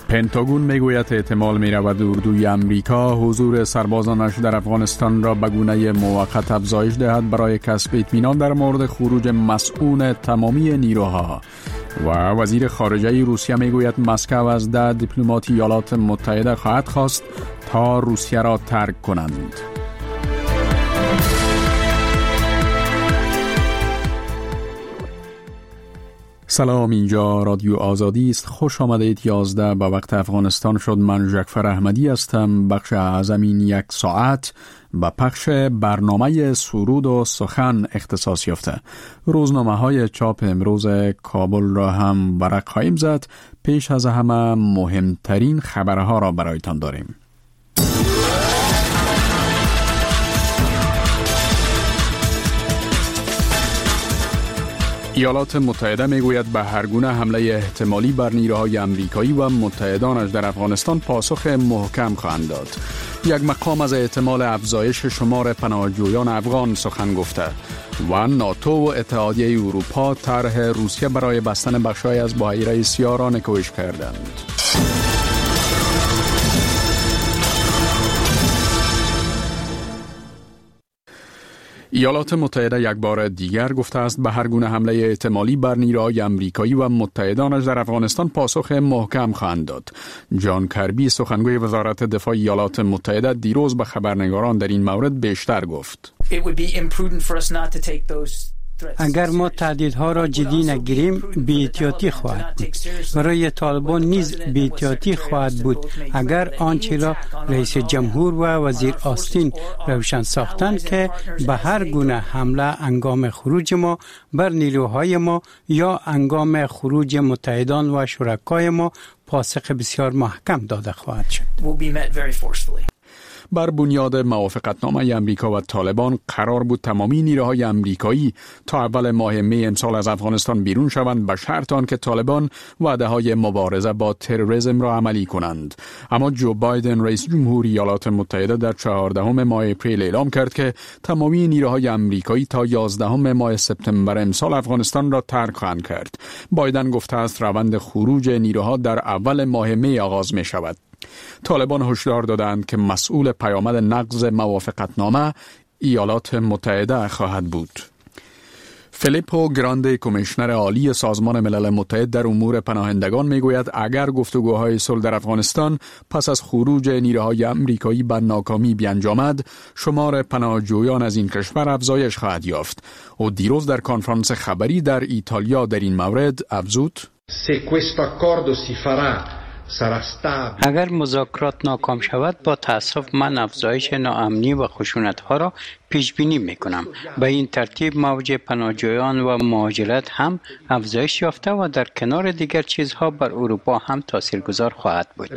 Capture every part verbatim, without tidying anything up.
پنتاگون میگوید احتمال می‌رود اردوی امریکا حضور سربازانش در افغانستان را به گونه موقت افزایش دهد برای کسب اطمینان در مورد خروج مسئول تمامی نیروها. و وزیر خارجه روسیه میگوید مسکو از ده دیپلمات ایالات متحده خواهد خواست تا روسیه را ترک کنند. سلام، اینجا رادیو آزادی است. خوش آمدید. یازده به وقت افغانستان شد. من جعفر احمدی هستم. بخش اعظم این یک ساعت به پخش برنامه سرود و سخن اختصاص یافته. روزنامه های چاپ امروز کابل را هم ورق خواهیم زد. پیش از همه مهمترین خبرها را برایتان داریم. ایالات متحده میگوید به هر گونه حمله احتمالی بر نیروهای امریکایی و متحدانش در افغانستان پاسخ محکم خواهند داد. یک مقام از احتمال افزایش شمار پناهجویان افغان سخن گفته و ناتو و اتحادیه اروپا طرح روسیه برای بستن بخشای از بحیره سیاه را نکوش کردند. ایالات متحده یک بار دیگر گفته است به هر گونه حمله احتمالی بر نیروهای امریکایی و متحدانش در افغانستان پاسخ محکم خواهند داد. جان کربی سخنگوی وزارت دفاع ایالات متحده دیروز به خبرنگاران در این مورد بیشتر گفت. اگر ما تهدیدها را جدی نگیریم بی‌احتیاطی خواهد بود. برای طالبان نیز بی‌احتیاطی خواهد بود اگر آنچه را رئیس جمهور و وزیر آستین روشن ساختند که به هر گونه حمله هنگام خروج ما بر نیروهای ما یا هنگام خروج متحدان و شرکای ما پاسخ بسیار محکم داده خواهد شد. بر بنیاد موافقتنامه امریکا و طالبان قرار بود تمامی نیروهای امریکایی تا اول ماه می امسال از افغانستان بیرون شوند به شرط آنکه طالبان وعده‌های مبارزه با تروریسم را عملی کنند. اما جو بایدن رئیس جمهور ایالات متحده در چهاردهم ماه اپریل اعلام کرد که تمامی نیروهای امریکایی تا یازدهم ماه سپتامبر امسال افغانستان را ترک خواهند کرد. بایدن گفته است روند خروج نیروها در اول ماه می آغاز می شود. طالبان هشدار دادند که مسئول پیامد نقض موافقتنامه ایالات متحده خواهد بود. فیلیپو گراندی کمیشنر عالی سازمان ملل متحد در امور پناهندگان میگوید اگر گفتگوهای صلح در افغانستان پس از خروج نیروهای امریکایی به ناکامی بیانجامد، شمار پناهجویان از این کشور افزایش خواهد یافت. او دیروز در کنفرانس خبری در ایتالیا در این مورد افزود: Se questo accordo si farà اگر مذاکرات ناکام شود با تأسف من افزایش ناامنی و خشونت‌ها را پیش بینی می‌کنم. به این ترتیب موج پناهجویان و مهاجرت هم افزایش یافته و در کنار دیگر چیزها بر اروپا هم تاثیرگذار خواهد بود.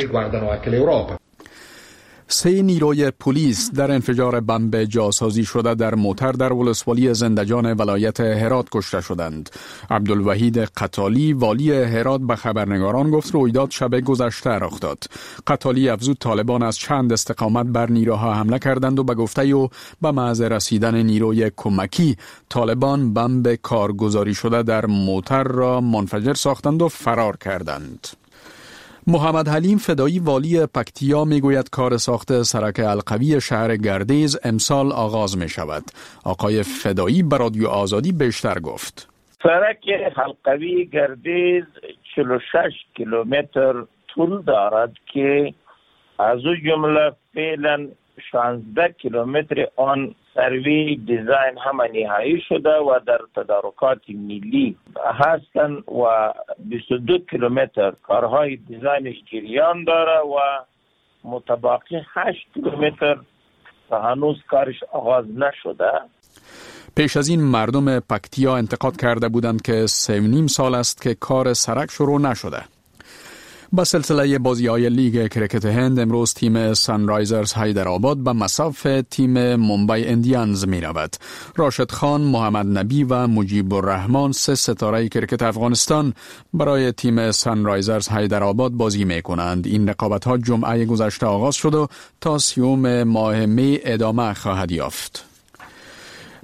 سه نیروی پلیس در انفجار بمب جاسازی شده در موتر در ولسوالی زندجان ولایت هرات کشته شدند. عبدالوحید قتالی والی هرات به خبرنگاران گفت رویداد شب گذشته رخ داد. قتالی افزود طالبان از چند استقامت بر نیروها حمله کردند و به گفته او به محض رسیدن نیروی کمکی طالبان بمب کارگزاری شده در موتر را منفجر ساختند و فرار کردند. محمد حلیم فدایی والی پکتیا میگوید کار ساخت سرک القوی شهر گردیز امسال آغاز می شود. آقای فدایی به رادیو آزادی بیشتر گفت. سرک القوی گردیز چهل و شش کیلومتر طول دارد که از او جمله فعلا شانزده کیلومتر آن سروی دیزاین هم نهایی شده و در تدارکات ملی هستند و بیست و دو کیلومتر کارهای دیزاینش جریان داره و متبقی هشت کیلومتر هنوز کارش آغاز نشده. پیش از این مردم پکتیا انتقاد کرده بودند که سه و نیم سال است که کار سرک شروع نشده. با سلسله بازی‌های لیگ کرکت هند امروز تیم سانرایزرز حیدرآباد به مصاف تیم ممبئی اندیانز می رود. راشد خان، محمد نبی و مجیب الرحمن سه ستاره کرکت افغانستان برای تیم سانرایزرز حیدرآباد بازی می کنند. این رقابت‌ها جمعه گذشته آغاز شد و تا سیوم ماه می ادامه خواهد یافت.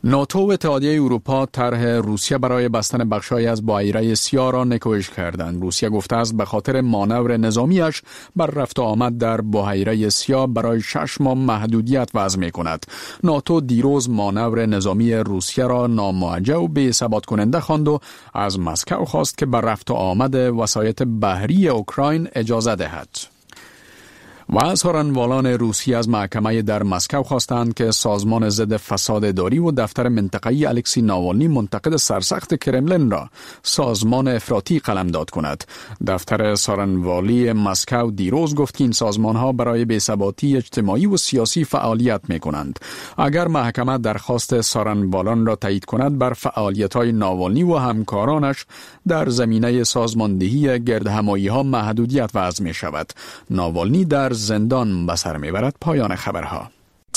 ناتو و اتحادیه اروپا طرح روسیه برای بستن بخشای از بحیره سیاه را نکوهش کردند. روسیه گفته است به خاطر مانور نظامیش بر رفت و آمد در بحیره سیاه برای شش ماه محدودیت وضع می کند. ناتو دیروز مانور نظامی روسیه را ناموجه و بی‌ثبات کننده خواند و از مسکو خواست که بر رفت و آمد وسایط بحری اوکراین اجازه دهد. و سخنرانان روسیه از محکمه در مسکو خواستند که سازمان ضد فساد اداری و دفتر منطقه‌ای الکسی ناوالنی منتقد سرسخت کرملین را سازمان افراطی قلمداد کند. دفتر سخنرانی مسکو دیروز گفت که این سازمان‌ها برای بی‌ثباتی اجتماعی و سیاسی فعالیت می‌کنند. اگر محکمه درخواست سخنرانان را تایید کند، بر فعالیت‌های ناوالنی و همکارانش در زمینه سازماندهی گردهمایی‌ها محدودیت وضع می‌شود. ناوالنی در زندان به سر میبرد. پایان خبرها.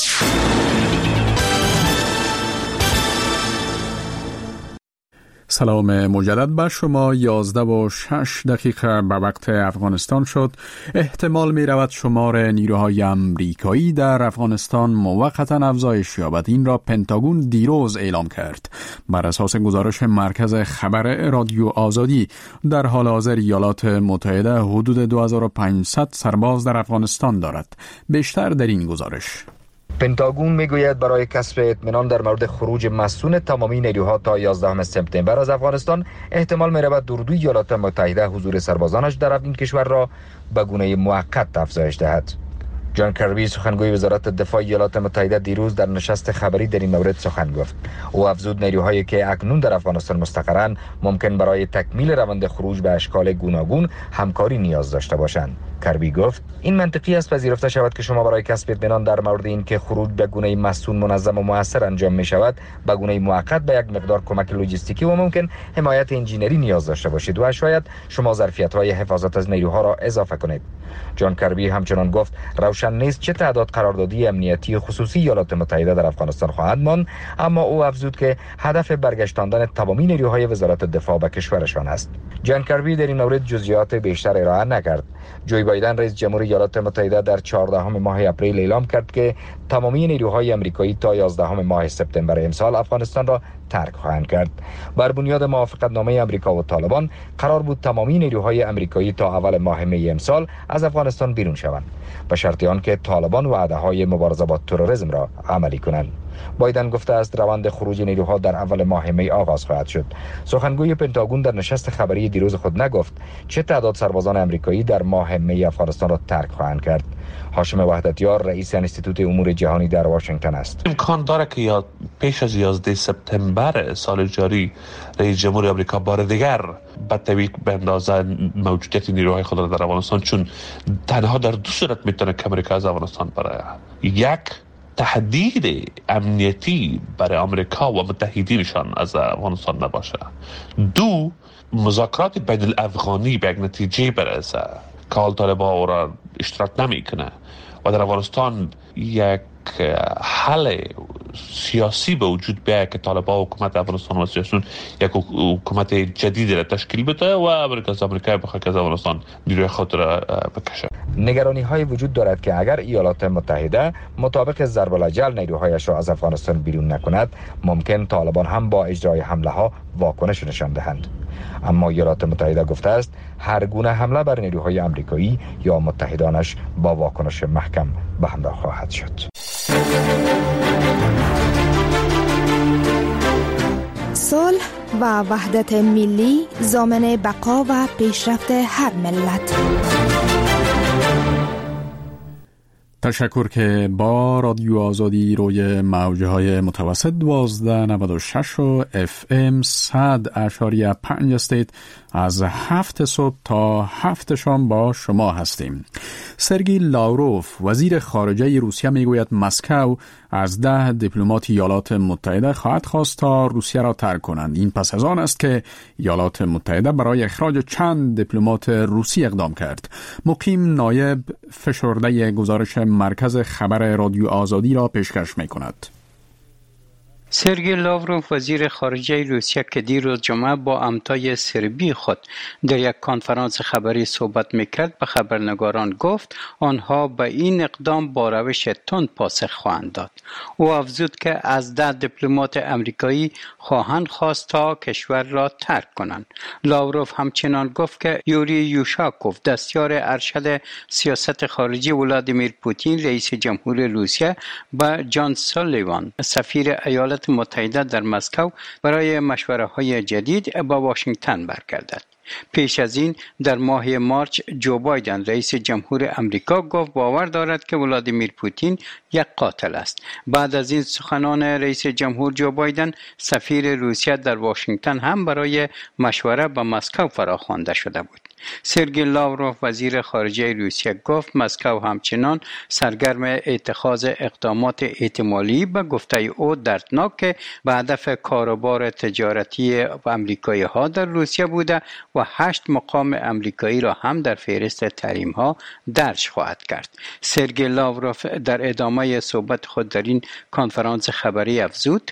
سلام مجدد به شما. یازده و شش دقیقه به وقت افغانستان شد. احتمال می رود شمار نیروهای امریکایی در افغانستان موقتا افزایش یابد. این را پنتاگون دیروز اعلام کرد. بر اساس گزارش مرکز خبر رادیو آزادی، در حال حاضر ایالات متحده حدود دو هزار و پانصد سرباز در افغانستان دارد. بیشتر در این گزارش. پنتاگون میگوید برای کسب اطمینان در مورد خروج مسئول تمامی نیروها تا یازدهم سپتامبر از افغانستان، احتمال می‌رود در اردوی ایالات متحده حضور سربازانش در این کشور را به گونه موقت افزایش دهد. جان کربی، سخنگوی وزارت دفاع ایالات متحده، دیروز در نشست خبری در این مورد سخن گفت. او افزود نیروهایی که اکنون در افغانستان مستقرند ممکن برای تکمیل روند خروج به اشکال گوناگون همکاری نیاز داشته باشند. کربی گفت این منطقی است پذیرفته شود که شما برای کسب اطمینان در مورد این که خروج به گونه مسئول منظم و مؤثر انجام می شود، به گونه موقت به یک مقدار کمک لوجستیکی و ممکن حمایت انجینری نیاز داشته باشید و شاید شما ظرفیت‌های حفاظت از نیروها را اضافه کنید. جان کربی همچنان گفت روشن نیست چه تعداد قراردادی امنیتی خصوصی ایالات متحده در افغانستان خواهد ماند، اما او افزود که هدف برگشتاندن تمامی نیروهای وزارت دفاع به کشورشان است. جان کربی در این مورد جزئیات بیشتر ارائه نکرد. جو بایدن رئیس جمهور ایالات متحده در چهاردهم ماه اپریل اعلام کرد که تمامی نیروهای آمریکایی تا یازدهم ماه سپتامبر امسال افغانستان را ترک خواهند کرد. بر بنیاد موافقتنامه آمریکا و طالبان قرار بود تمامی نیروهای آمریکایی تا اول ماه می امسال از افغانستان بیرون شوند، به شرط آنکه طالبان وعده‌های مبارزه با تروریسم را عملی کنند. بایدن گفته است روند خروج نیروها در اول ماه می آغاز خواهد شد. سخنگوی پنتاگون در نشست خبری دیروز خود نگفت چه تعداد سربازان آمریکایی در ماه می افغانستان را ترک خواهند کرد. هاشم وحدتیار رئیس انستیتوت امور جهانی در واشنگتن است. امکان داره که یا پیش از یازده سپتامبر سال جاری رئیس جمهور آمریکا بار دیگر به توییق بندازه موجودیت نیروهای خود را در افغانستان، چون تنها در دو صورت میتونه که آمریکا از افغانستان بره: یک، تهدید امنیتی برای آمریکا و متحدینشان از افغانستان نباشه; دو، مذاکرات بین الافغانی به یک نتیجه برسه که حال طالبان او را اشتراک نمیکنه و در افغانستان یک حل سیاسی به وجود بیاید که طالبان حکومت افغانستان و سیاسیون یک حکومت جدیدی را تشکیل بده و امریکا از آمریکا بخواد که از افغانستان نیروی خود را بکشه. نگرانی های وجود دارد که اگر ایالات متحده مطابق ضرب الاجل نیروهایش را از افغانستان بیرون نکند، ممکن طالبان هم با اجرای حمله ها واکنش نشان دهند. اما ایالات متحده گفته است هر گونه حمله بر نیروهای آمریکایی یا متحدانش با واکنش محکم به همراه خواهد شد. صلح و وحدت ملی ضامن بقا و پیشرفت هر ملت. تشکر که با رادیو آزادی روی موجه های متوسط دوازده نود و شش و اف ام صد اشاریه پنج استیت از هفت صبح تا هفت شام با شما هستیم. سرگی لاوروف وزیر خارجه روسیه میگوید مسکو از ده دیپلمات ایالات متحده خواهد خواست تا روسیه را ترک کنند. این پس از آن است که ایالات متحده برای اخراج چند دیپلمات روسی اقدام کرد. مقیم نایب فشرده گزارش مرکز خبر رادیو آزادی را پیشکش می کند. سرگئی لاوروف وزیر خارجه روسیه که دیروز جمعه با همتای سربی خود در یک کنفرانس خبری صحبت میکرد به خبرنگاران گفت آنها به این اقدام با روش تند پاسخ خواهند داد. او افزود که از ده دیپلمات امریکایی خواهند خواست تا کشور را ترک کنند. لاوروف همچنان گفت که یوری یوشاکوف دستیار ارشد سیاست خارجی ولادیمیر پوتین رئیس جمهور روسیه با جان سالیوان سفیر ایالات متحده در مسکو برای مشوره‌های جدید به واشنگتن برگردد. پیش از این در ماه مارچ جو بایدن رئیس جمهور امریکا گفت باور دارد که ولادیمیر پوتین یک قاتل است. بعد از این سخنان رئیس جمهور جو بایدن سفیر روسیه در واشنگتن هم برای مشوره به مسکو فراخوانده شده بود. سرگئی لاوروف وزیر خارجه روسیه گفت مسکو همچنان سرگرم اتخاذ اقدامات احتمالی به گفته او دردناک به هدف کاروبار تجارتی امریکایی ها در روسیه بوده و هشت مقام امریکایی را هم در فهرست تحریم ها درج خواهد کرد. سرگئی لاوروف در ادامه صحبت خود در این کنفرانس خبری افزود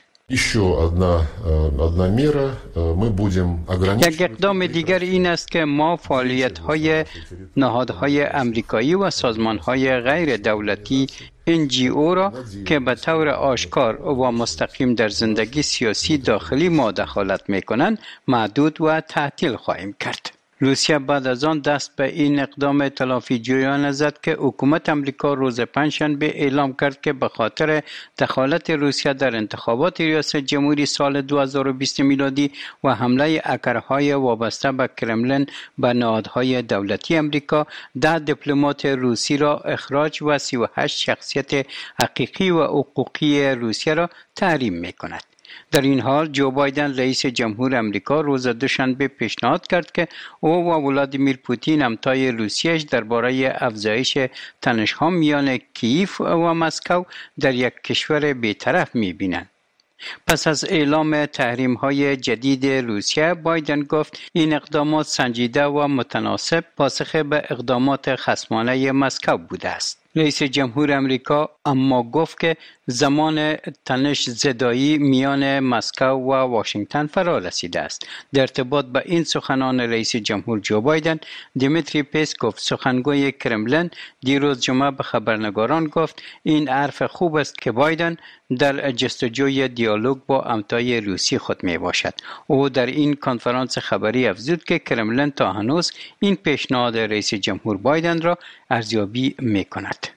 یک اقدام دیگر این است که ما فعالیت‌های نهادهای امریکایی و سازمان‌های غیر دولتی ان جی او را که به طور آشکار و مستقیم در زندگی سیاسی داخلی ما دخالت می‌کنند محدود و تعطیل خواهیم کرد. روسیه بعد از آن دست به این اقدام تلافی جویانه زد که حکومت امریکا روز پنجشنبه اعلام کرد که به خاطر دخالت روسیه در انتخابات ریاست جمهوری سال دو هزار و بیست میلادی و حمله هکرهای وابسته به کرملین به نهادهای دولتی امریکا ده دیپلمات روسی را اخراج و سی و هشت شخصیت حقیقی و حقوقی روسیه را تحریم می‌کند. در این حال جو بایدن رئیس جمهور امریکا روز دوشنبه پیشنهاد کرد که او و ولادیمیر پوتین همتای روسیه‌اش درباره افزایش تنش‌ها میان کییف و مسکو در یک کشور بی‌طرف می‌بینند. پس از اعلام تحریم‌های جدید روسیه بایدن گفت این اقدامات سنجیده و متناسب پاسخ به اقدامات خصمانه مسکو بوده است. رئیس جمهور امریکا اما گفت که زمان تنش زدایی میان مسکو و واشنگتن فرا رسیده است. در ارتباط با این سخنان رئیس جمهور جو بایدن، دیمیتری پسکوف سخنگوی کرملین دیروز جمعه به خبرنگاران گفت این حرف خوب است که بایدن در جستجوی دیالوگ با همتای روسی خود می باشد. او در این کنفرانس خبری افزود که کرملین تا هنوز این پیشنهاد رئیس جمهور بایدن را ارزیابی می کند.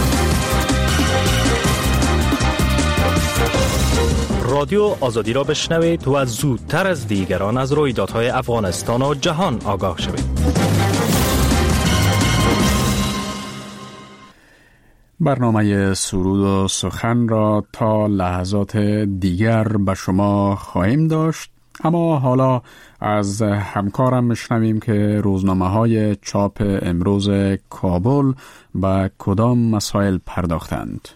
رادیو آزادی را بشنوید و زودتر از دیگران از رویدادهای افغانستان و جهان آگاه شوید. برنامه سرود و سخن را تا لحظات دیگر به شما خواهیم داشت، اما حالا از همکارم میشنویم که روزنامه های چاپ امروز کابل به کدام مسائل پرداختند.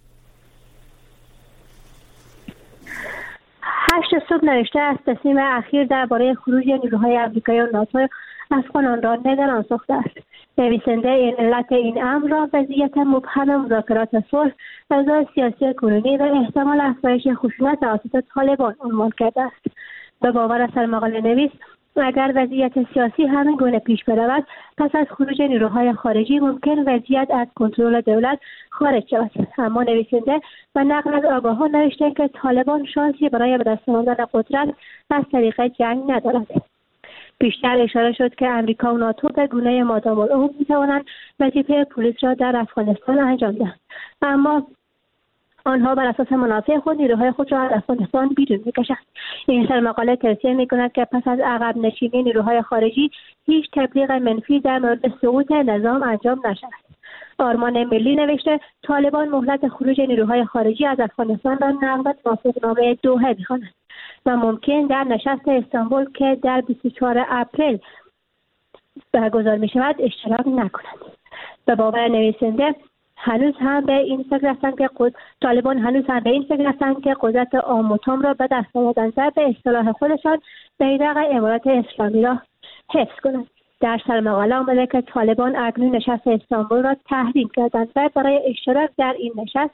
هشت صبح نوشته است تصمیم اخیر درباره خروج نیروهای امریکایی و ناتو افغانان را نگران ساخته است. نویسنده این علت این امر را وضعیت مبهم مذاکرات صلح، فضای سیاسی کنونی و احتمال افزایش خشونت توسط طالبان عنوان کرده است. به باور سرمقاله نویس، اگر وضعیت سیاسی همین گونه پیش برود، پس از خروج نیروهای خارجی ممکن وضعیت از کنترل دولت خارج شود. اما نویسنده و نقل از آگاهان نوشته که طالبان شانسی برای به دست آوردن قدرت از طریق جنگ ندارد. بیشتر اشاره شد که امریکا و ناتو به گونه مادام العمر می‌توانند وظیفه پلیس را در افغانستان انجام دهند، اما آنها بر اساس منافع خود نیروهای خود را از افغانستان بیرون می‌کشند. این سرمقاله توصیه می‌کند که پس از عقب نشینی نیروهای خارجی هیچ تبلیغ منفی در مورد سقوط نظام انجام نشود. آرمان ملی نوشته طالبان مهلت خروج نیروهای خارجی از افغانستان را نقض توافقنامه دوحه می‌خواند و ممکن در نشست استانبول که در بیست و چهارم اپریل برگزار می‌شود اشتراک نکنند. به باور نویسنده هنوز هم به این فکر هستند که قد... طالبان هنوز هم به این فکر هستند که قدرت عام و تام را به دست آوردن و به اصطلاح خودشان بیرق امارات اسلامی را حفظ کنند. در سرمقاله آمده که طالبان اکنون نشست استانبول را تحریم کردند و برای اشتراک در این نشست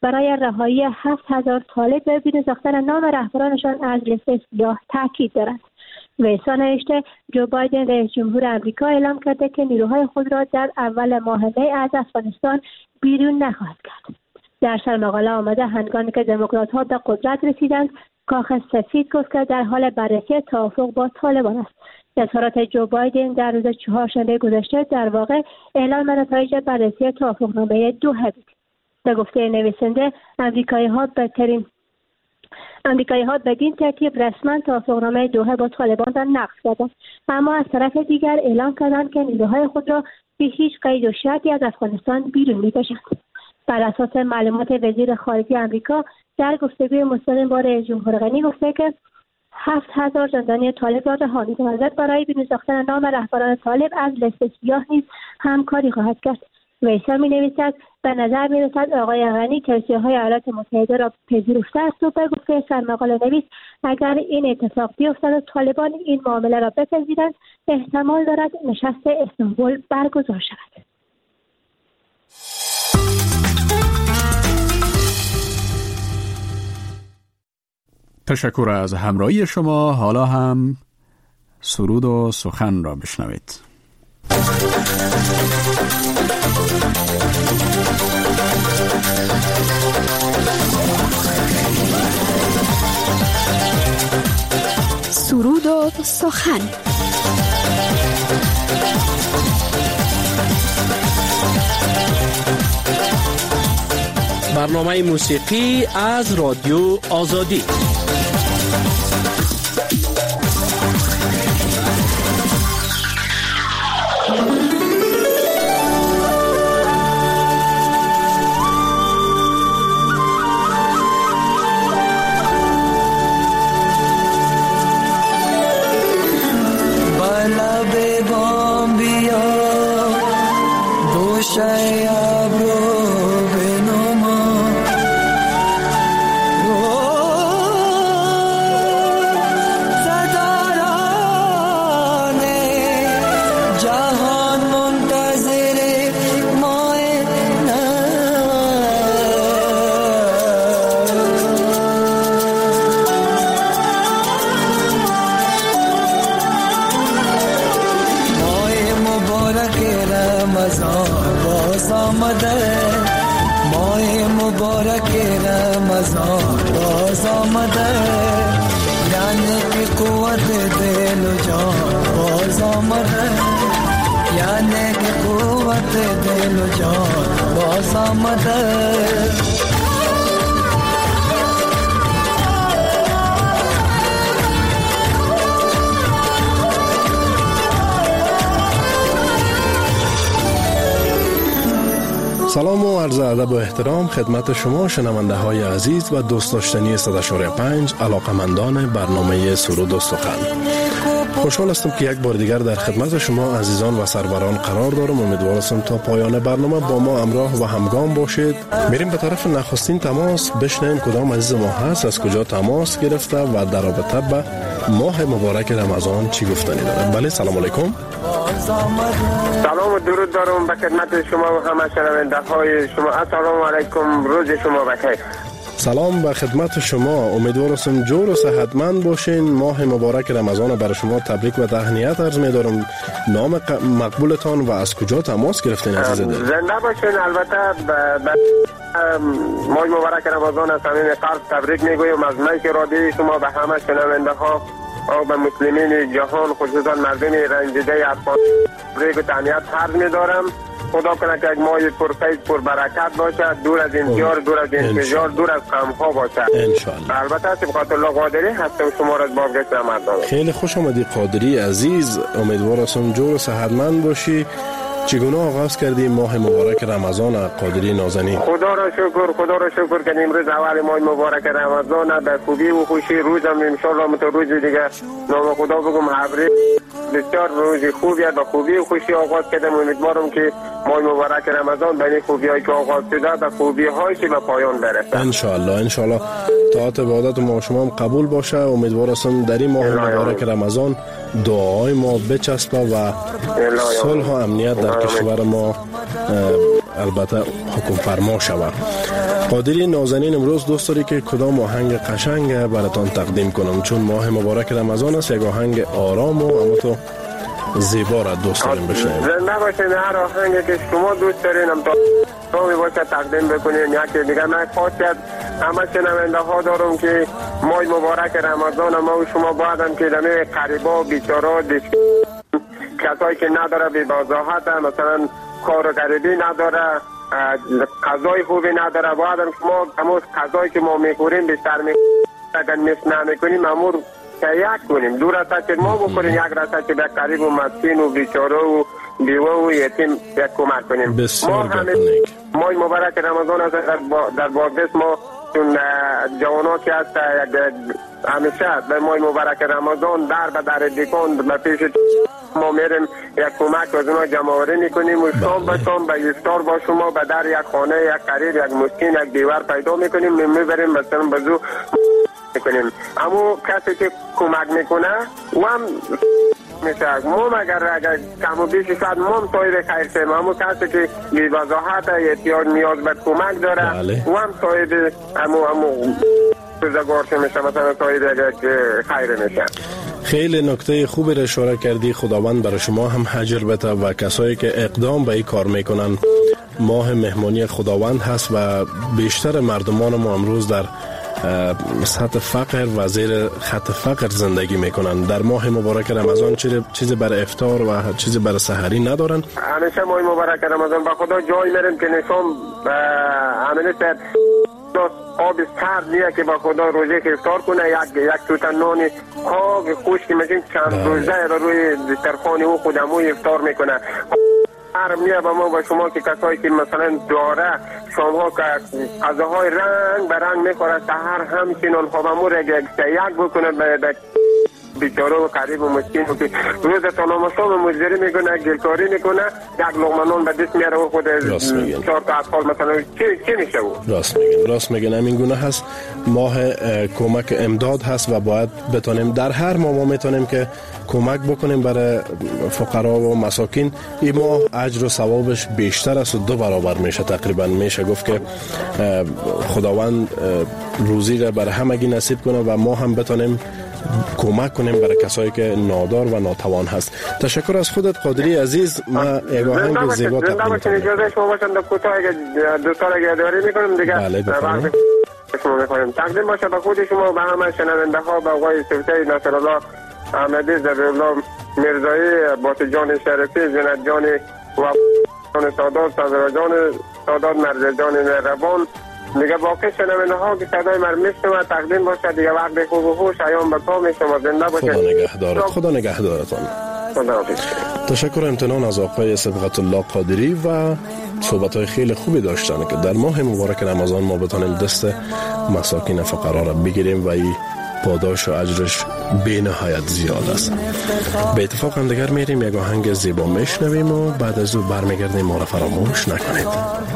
برای رهایی هفت هزار طالب و بدون ساختن نام رهبرانشان از لیست سیاه تاکید دارند. ویسا نوشته جو بایدن رئیس جمهور آمریکا اعلام کرده که نیروهای خود را در اول ماه می از افغانستان بیرون نخواهد کرد. در سر مقاله آمده هنگامی که دموکرات‌ها به قدرت رسیدند، کاخ سفید گفت که در حال بررسی توافق با طالبان است. اظهارات جو بایدن در روز چهارشنبه گذشته در واقع اعلام نتایج بررسی توافقنامه دوحه بود. به گفته نویسنده، آمریکایی‌ها بهترین آمریکایی‌ها بدین ترتیب رسما توافقنامه دوحه با طالبان را نقض کردند، اما از طرف دیگر اعلام کردند که نیروهای خود را به هیچ قید و شرطی از افغانستان بیرون می‌کشند. بر اساس معلومات وزیر خارجه آمریکا در گفتگوی مستقیم با رئیس جمهور غنی گفته که هفت هزار زندانی طالب را رها می‌کند. برای بیرون ساختن نام رهبران طالب از لیست سیاه نیز همکاری خواهد کرد. ویسا می‌نویسد به نظر می‌رسد آقای غنی توصیه‌های ایالات متحده را پذیرفته است و به گفته سرمقاله نویس اگر این اتفاق بیفتد و طالبان این معامله را بپذیرند احتمال دارد نشست استانبول برگزار شود. تشکر از همراهی شما. حالا هم سرود و سخن را بشنوید. سرود و سخن. برنامه موسیقی از رادیو آزادی. سلام و عرض ادب و احترام خدمت شما شنونده های عزیز و دوست داشتنی صد و پنج علاقمندان برنامه سرود و سخن. خوشحال هستم که یک بار دیگر در خدمت شما عزیزان و سروران قرار دارم. امیدوارم تا پایان برنامه با ما همراه و همگام باشید. میریم به طرف نخستین تماس بشنویم کدام عزیز ما هست، از کجا تماس گرفته و در رابطه به ماه مبارک رمضان چی گفتنی داره. بله، سلام علیکم. سلام و درود دارم به خدمت شما و همه شنونده های شما. السلام علیکم، روز شما بخیر. سلام به خدمت شما. امیدوارم جور و صحتمند باشین. ماه مبارک رمضان برای شما تبریک و تهنیت عرض می‌دارم. نام مقبولتان و از کجا تماس گرفتین عزیز دل؟ زنده باشین. البته به ماه مبارک رمضان از صمیم قلب تبریک میگویم از مایک رادیوی شما به همه شنونده ها و به مسلمین جهان، خصوصا مردم رنجیده افغان تبریک و تهنیت عرض می‌دارم. خدا کنه که یک ماه پرفیض پر برکت باشد، دور از انتظار، دور از انتظار، دور از غم‌ها باشد انشالله. البته سبقت الله قادری هستم شما را با گشت مردم. خیلی خوش آمدی قادری عزیز. امیدوارم جور و صحتمند باشی. چگونه آغاز کردی ماه مبارک رمضان قادری نازنین؟ خدا را شکر، خدا را شکر که امروز اول ماه مبارک رمضان به خوبی و خوشی روزم ان شاء الله مت روز دیگه نام خدا بگم حبری بسیار روز خوبی به خوبی و خوشی آغاز کردم. امیدوارم که ماه مبارک رمضان به این خوبیایی که آغاز شده به خوبی‌هایی که به پایان برسه ان شاء الله. ان شاء الله طاعت عبادت ما شما هم قبول باشه. امیدوارم در این ماه مبارک رمضان دعای ما بچسبه و صلح و امنیت در کشور ما البته حکم فرما شود. قادری نازنین، امروز دوست داری که کدام آهنگ قشنگ براتان تقدیم کنم؟ چون ماه مبارک رمضان است، یک آهنگ آرام و اما تو زیبا را دوست داریم بشنویم. زنده باشین، هر آهنگی که شما دوست دارین هم تا باشه تقدیم بکنین. یکی دیگه من خواستید همه شنونده ها دارم که ماه مبارک رمضان ما و شما باید هم که دمه قریبا بیچارا کسایی که نداره بی بازاحت، مثلا کار و غریبی نداره، غذای خوبی نداره، باید هم شما همون غذایی که ما میخوریم بیشتر میخوریم، اگر مثل نمیکنیم امور یک کنیم، دو رسد که ما بکنیم، یک رسد که به قریب و مسکین و بیچاره و بیوه و یتیم یک کمک کنیم. ما همین ماه مبارک رمضان است، در باردست ما چون جوانا که هست همیشه به ماه مبارک رمضان در به در دیکن به پیش ما میریم یک کمک از اونا جمع آوری میکنیم و شام به شام به افطار با شما به در یک خانه یک قریب یک مسکین یک دیوار پیدا میکنیم، میبریم مثلا بزو میکنیم. اما کسی که کمک میکنه و هم میشه موم اگر اگر کم و بیش شد موم صاحب خیر شیم، اما کسی که بی‌وضاحت احتیاج نیاز به کمک داره و هم صاحب امو امو روزگار میشه، مثلا صاحب خیر میشه. خیلی نکته خوبی را اشاره کردی. خداوند برای شما هم اجر بده و کسایی که اقدام به این کار میکنن. ماه مهمانی خداوند هست و بیشتر مردمان ما امروز در سطح فقر و زیر خط فقر زندگی میکنن. در ماه مبارک رمضان چیزی برای افطار و چیزی برای سحری ندارن. همیشه ماه مبارک رمضان با خدا جای میریم که نشون همیشه آب سرد میه که با خدا روزه که افطار کنه، یک یک توتن نان خواب خشک میشین چند روزه را روی دسترخوان او خودمو افطار میکنه. هر میه با ما با شما که کسایی که مثلا داره شامها که غذاهای رنگ به رنگ میخوره، سحر همچنان خوابمو را یک یک بکنه به بیچاره و قریب و مسکین و که روز تانام شام مزدری میکنه، گلکاری میکنه، یک لقمه نان به دست میاره و خود چهار تا اطفال مثلا چی چی میشه او؟ راست میگن، راست میگن. همین گونه هست. ماه کمک امداد هست و باید بتونیم در هر ماه ما میتونیم که کمک بکنیم برای فقرا و مساکین. این ماه اجر و ثوابش بیشتر است و دو برابر میشه تقریبا. میشه گفت که خداوند روزی را برای همگی نصیب کنه و ما هم بتونیم کمک کنیم برای کسایی که نادار و ناتوان هست. تشکر از خودت قادری عزیز. ما یک آهنگ زیبا تقدیم کنیم. اجازه شما باشن در کوتاه دو سال یادآوری میکنم دیگه. بله بفرمایید. شما میخوایم تقدیم باشه به خود شما، به همه شنونده ها، به آقای سفته نصرالله احمدی، ذبیح‌الله میرزایی، باطی جان شریفی، زینت جان و جان سادات، صدر جان سادات، مرزا جان مهربان، دیگه باقی شنونده ها که صدای من میشنوه تقدیم باشه دیگه. وقت خوب و خوش ایام به پا میشما، زنده باشه. خدا نگهدارت. خدا نگهدارتان. خدا حافظ. تشکر امتنان از آقای صبغت الله قادری و صحبت‌های خیلی خوبی داشتن که در ماه مبارک رمضان ما بتونیم دست مساکین فقرا را بگیریم و این پاداش و اجرش بی نهایت زیاد است. به اتفاق هم دیگر میریم یک آهنگ زیبا میشنویم و بعد از او برمیگردیم. ما را فراموش نکنید.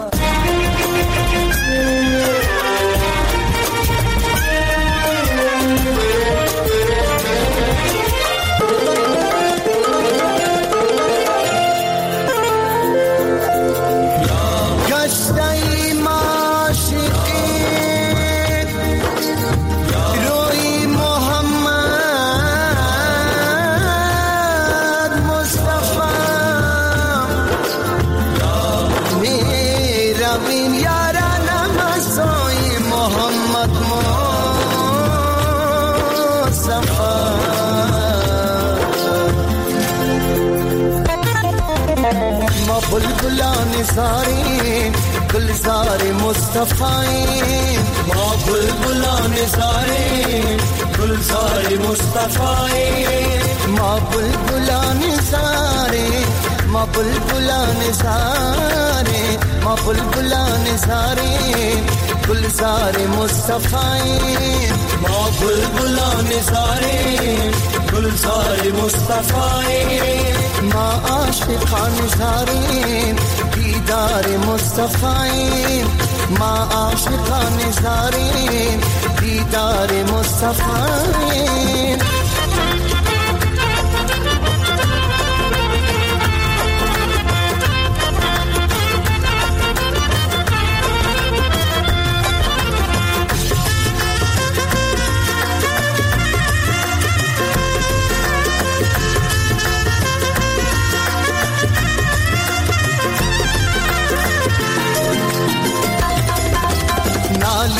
बुलबुलान सारे गुलजार मुस्तफाए, माँ बुलबुलान सारे गुलजार मुस्तफाए, माँ बुलबुलान सारे माँ बुलबुलान सारे माँ बुलबुलान सारे गुलजार मुस्तफाए, माँ बुलबुलान सारे गुलजार मुस्तफाए, माँ आशिकान सारे दीदार मुस्तफाए, माँ आशिकान सारे दीदार मुस्तफाए।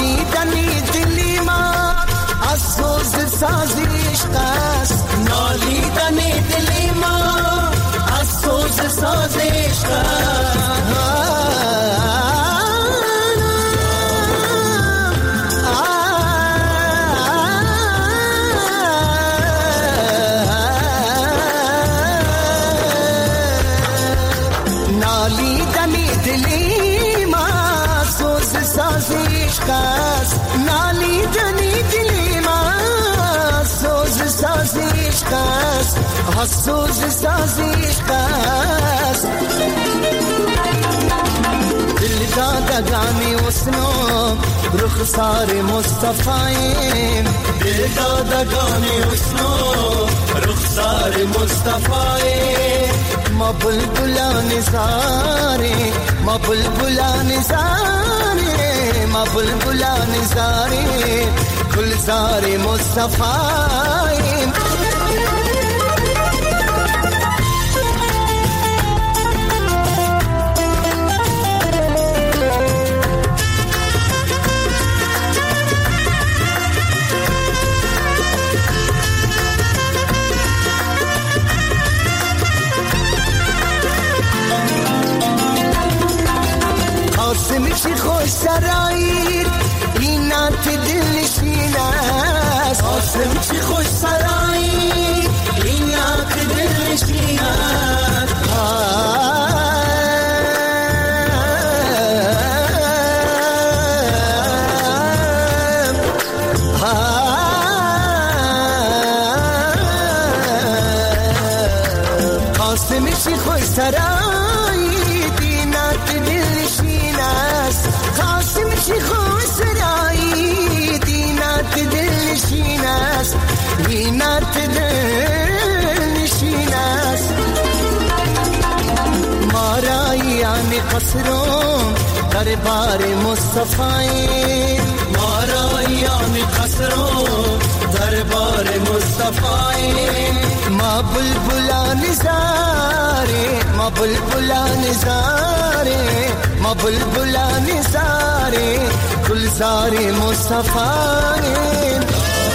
نالیدنی دلی ما از سوز سازی عشق است نالیدنی دلی ما از سوز سازی عشق است حسوز سازیش کس دل دادگانی اسنو رخسار مصطفیم دل دادگانی اسنو رخسار مصطفیم ما بلبلان زاری ما بلبلان زاری ما بلبلان زاری گلزار مصطفیم قاسمشی خوش سرایی اینات دلشین است قاسمشی خوش سرایی اینات دلشین است قاسمشی خوش سرایی اینات دلشین قاسمشی خوش سرایی دینات دلشین است دینات دلشین است مارایان قصرم دربار مصطفی مارایان قصرم دربار مصطفی ما بلبلان زاری ما بلبلان زاری ما بلبلان زاری گلزار مصطفی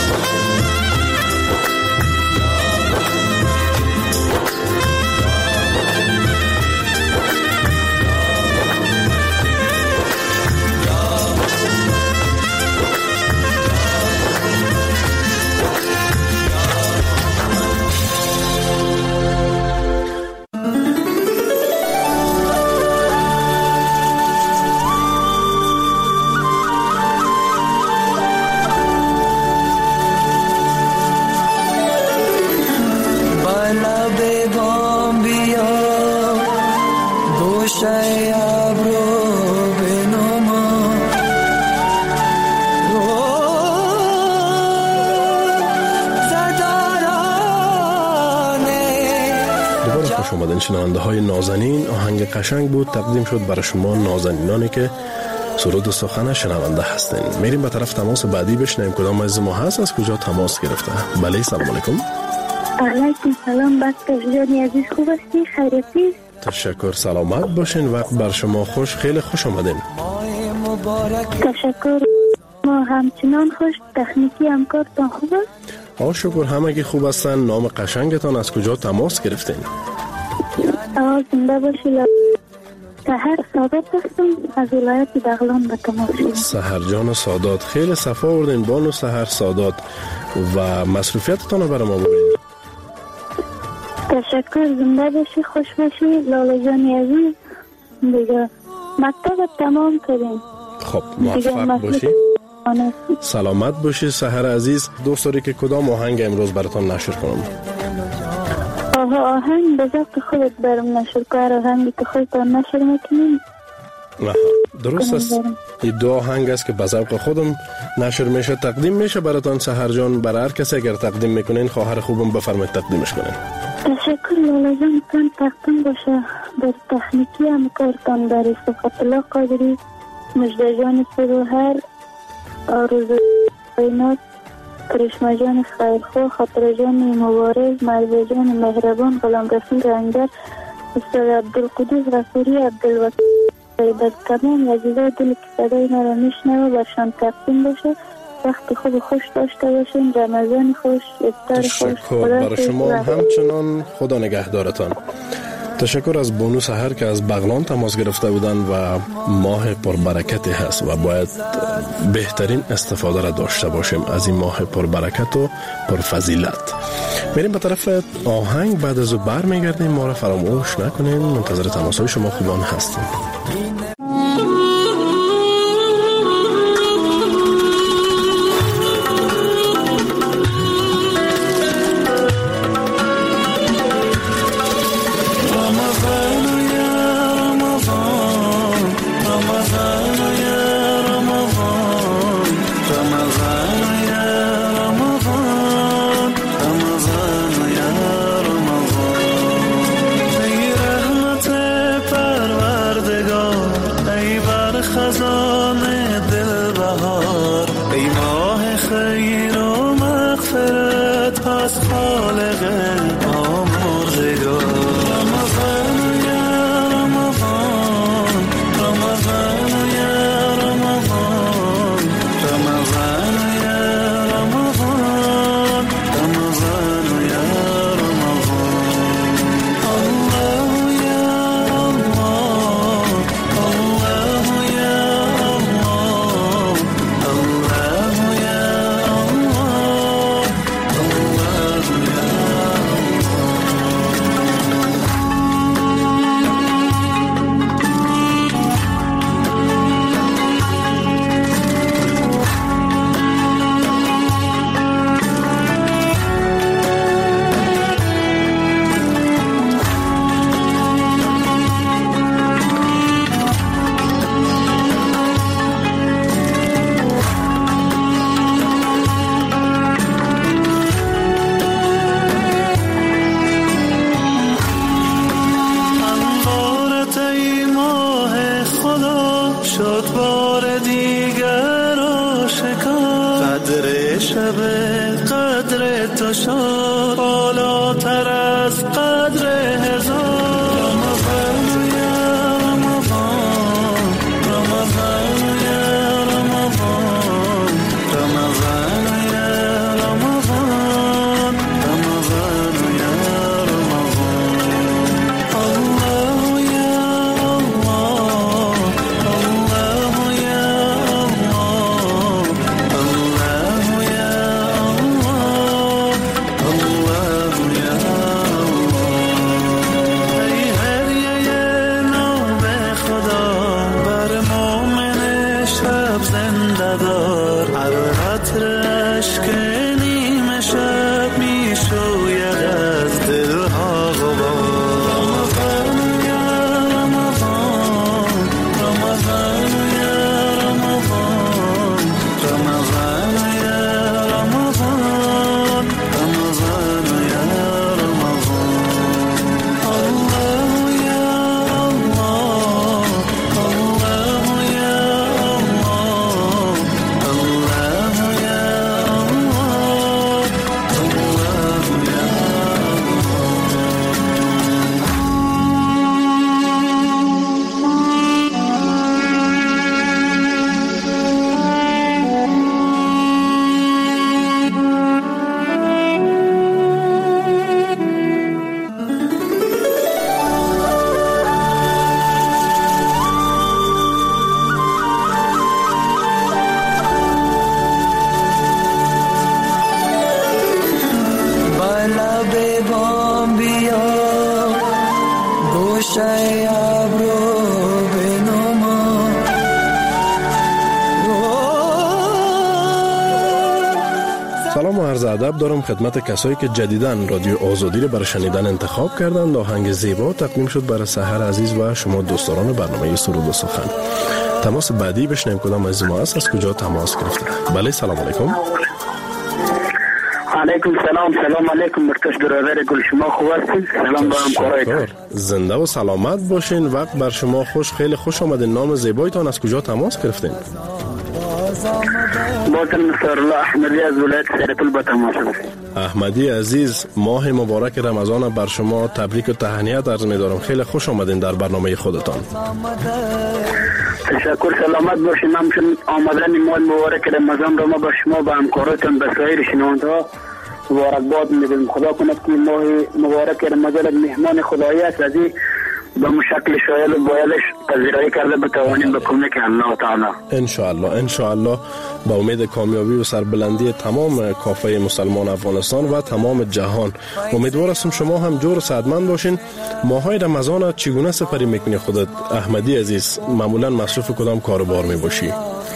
شنونده های نازنین آهنگ قشنگ بود تقدیم شد برای شما نازنینانی که سرود و سخن شنونده هستین. میریم به طرف تماس بعدی بشنویم کدام از ما هست از کجا تماس گرفته. بله سلام علیکم. علیکم سلام بچه جانی عزیز خوب هستی خیریتی؟ تشکر سلامت باشین وقت بر شما خوش خیلی خوش آمدین. تشکر ما همچنان خوش تکنیکی همکارتان خوب است؟ آه شکر همگی خوب هستن. نام قشنگتان از کجا تماس گرفتین؟ آه زنده باشی سحر سادات هستم از ولایت بغلان به تماس شدم. سحر جان سادات خیلی صفا آوردین بانو سحر سادات و مصروفیتتان رو برای ما بگید. تشکر زنده باشی خوش باشی لاله جانی عزیز دیگه مکتب تمام کردیم. خب موفق باشی سلامت باشی سحر عزیز. دوست داری که کدام آهنگ امروز براتان نشر کنم؟ آها آهنگ به ذات خودت برام نشر کار آهنگی که خودتان نشر میکنیم. درست است. این دو آهنگ است که به ذوق خودم نشر میشه تقدیم میشه براتان سحر جان. برای هر کسی اگر تقدیم میکنین خواهر خوبم بفرمایید تقدیمش کنین. تشکر لاله جان تان تقدیم باشه در تکنیکی هم کارتان در صفت الله قادری مجده جان سروهر آرزو قینات کرشمه جان خیرخواه خاطر جان مبارز مرزه جان مهربان غلام رسول رنگر استاد عبدالقدوس غفوری عبدالوکیل در تمام عزیزای دل که صدای ما را میشنوه برشان تقدیم باشه. وقت خوب خوش داشته باشین. رمضان خوش، افطار خوش. تشکر برای شما همچنان. خدا نگهدارتان. تشکر از بانو سحر که از بغلان تماس گرفته بودن و ماه پربرکتی هست و باید بهترین استفاده را داشته باشیم از این ماه پربرکت و پرفضیلت. میریم به طرف آهنگ، بعد از او بر میگردیم. ما را فراموش نکنین. منتظر تماس های شما خوبان هستیم. سلام و عرض ادب دارم خدمت کسایی که جدیداً رادیو آزادی رو برای شنیدن انتخاب کردند. آهنگ زیبا تقدیم شد برای سحر عزیز و شما دوستداران برنامه سرود و سخن. تماس بعدی بشنویم کدام از ما است، از کجا تماس گرفته. بله سلام علیکم. علیکم سلام. سلام علیکم مرتش برادر گل، شما خوب هستین؟ سلام به همکارایتان. زنده و سلامت باشین. وقت بر شما خوش. خیلی خوش آمدین. نام زیبایتان، از کجا تماس گرفتین؟ باطن نصر الله احمدی از ولایت سرپل با تماس است. احمدی عزیز، ماه مبارک رمضان بر شما تبریک و تهنیت عرض می‌دارم. خیلی خوش آمدین در برنامه خودتان. تشکر، سلامت باشین. همچون آمدن ماه مبارک رمضان را ما با شما و همکاراتون به سایر شنونده‌ها مبارکباد میدیم. خدا کند که ماه مبارک رمضان مهمان خدایی است، از این به مشکل شایل و بایدش پذیرایی کرده بتوانیم به کمک الله تعالی. ان شاء الله ان شاء الله با امید کامیابی و سربلندی تمام کافه مسلمان افغانستان و تمام جهان. امیدوار هستم شما هم جور و سعادتمند باشین. ماهای رمضان چگونه سپری میکنی خودت احمدی عزیز؟ معمولا مصروف کدام کاروبار میباشی؟